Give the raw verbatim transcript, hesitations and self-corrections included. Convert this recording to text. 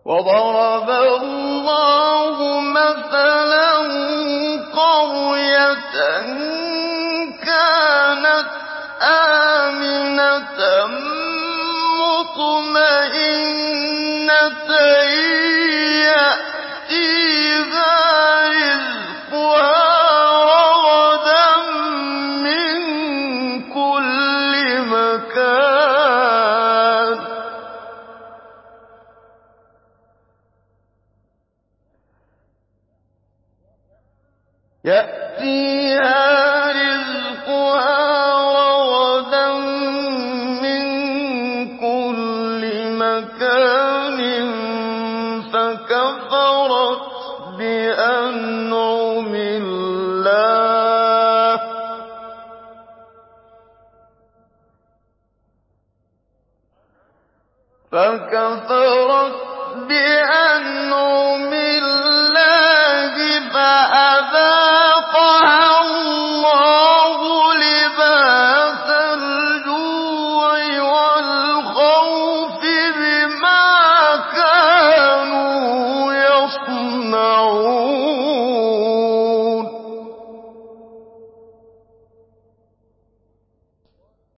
وَضَرَبَ اللَّهُ مَثَلًا قَرْيَةً كَانَتْ آمِنَةً مُّطْمَئِنَّةً يَأْتِيهَا رِزْقُهَا رَغَدًا مِّن كُلِّ مَكَانٍ فَكَفَرَتْ بِأَنْعُمِ اللَّهِ فَكَفَرَتْ بِأَنْعُمِ